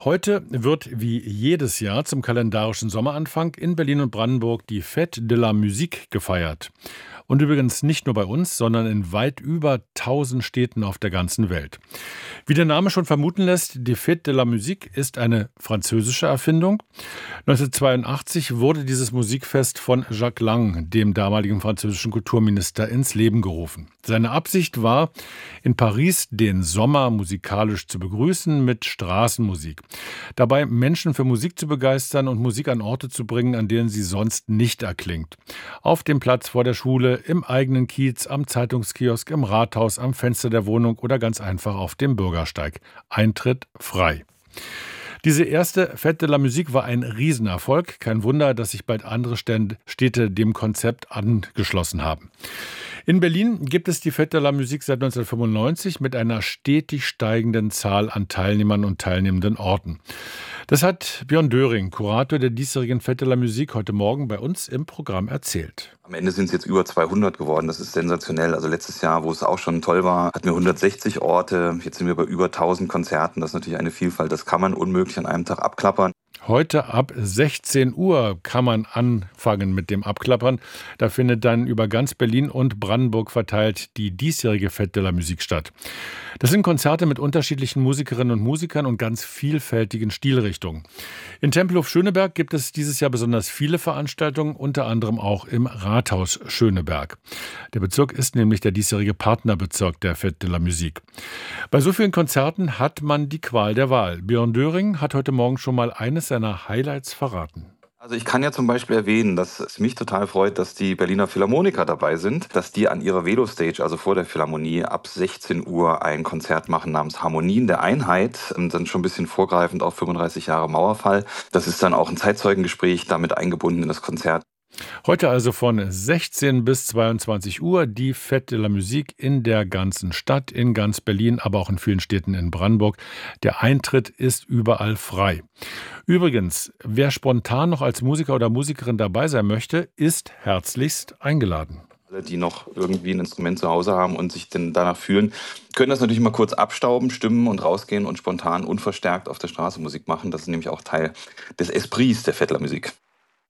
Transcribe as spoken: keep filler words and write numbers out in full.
Heute wird wie jedes Jahr zum kalendarischen Sommeranfang in Berlin und Brandenburg die Fête de la Musique gefeiert. Und übrigens nicht nur bei uns, sondern in weit über tausend Städten auf der ganzen Welt. Wie der Name schon vermuten lässt, die Fête de la Musique ist eine französische Erfindung. neunzehnhundertzweiundachtzig wurde dieses Musikfest von Jacques Lang, dem damaligen französischen Kulturminister, ins Leben gerufen. Seine Absicht war, in Paris den Sommer musikalisch zu begrüßen mit Straßenmusik. Dabei Menschen für Musik zu begeistern und Musik an Orte zu bringen, an denen sie sonst nicht erklingt. Auf dem Platz vor der Schule, im eigenen Kiez, am Zeitungskiosk, im Rathaus, am Fenster der Wohnung oder ganz einfach auf dem Bürgersteig. Eintritt frei. Diese erste Fête de la Musique war ein Riesenerfolg. Kein Wunder, dass sich bald andere Städte dem Konzept angeschlossen haben. In Berlin gibt es die Fête de la Musique seit neunzehnhundertfünfundneunzig mit einer stetig steigenden Zahl an Teilnehmern und teilnehmenden Orten. Das hat Björn Döring, Kurator der diesjährigen Fête de la Musique, heute Morgen bei uns im Programm erzählt. Am Ende sind es jetzt über zweihundert geworden. Das ist sensationell. Also letztes Jahr, wo es auch schon toll war, hatten wir hundertsechzig Orte. Jetzt sind wir bei über tausend Konzerten. Das ist natürlich eine Vielfalt. Das kann man unmöglich an einem Tag abklappern. Heute ab sechzehn Uhr kann man anfangen mit dem Abklappern. Da findet dann über ganz Berlin und Brandenburg verteilt die diesjährige Fête de la Musique statt. Das sind Konzerte mit unterschiedlichen Musikerinnen und Musikern und ganz vielfältigen Stilrichtungen. In Tempelhof Schöneberg gibt es dieses Jahr besonders viele Veranstaltungen, unter anderem auch im Rathaus Schöneberg. Der Bezirk ist nämlich der diesjährige Partnerbezirk der Fête de la Musique. Bei so vielen Konzerten hat man die Qual der Wahl. Björn Döring hat heute Morgen schon mal eines seiner Highlights verraten. Also ich kann ja zum Beispiel erwähnen, dass es mich total freut, dass die Berliner Philharmoniker dabei sind, dass die an ihrer Velostage, also vor der Philharmonie, ab sechzehn Uhr ein Konzert machen namens Harmonien der Einheit. Und dann schon ein bisschen vorgreifend auf fünfunddreißig Jahre Mauerfall. Das ist dann auch ein Zeitzeugengespräch damit eingebunden in das Konzert. Heute also von sechzehn bis zweiundzwanzig Uhr die Fête de la Musique in der ganzen Stadt, in ganz Berlin, aber auch in vielen Städten in Brandenburg. Der Eintritt ist überall frei. Übrigens, wer spontan noch als Musiker oder Musikerin dabei sein möchte, ist herzlichst eingeladen. Alle, die noch irgendwie ein Instrument zu Hause haben und sich denn danach fühlen, können das natürlich mal kurz abstauben, stimmen und rausgehen und spontan unverstärkt auf der Straße Musik machen. Das ist nämlich auch Teil des Esprits der Fête de la Musique.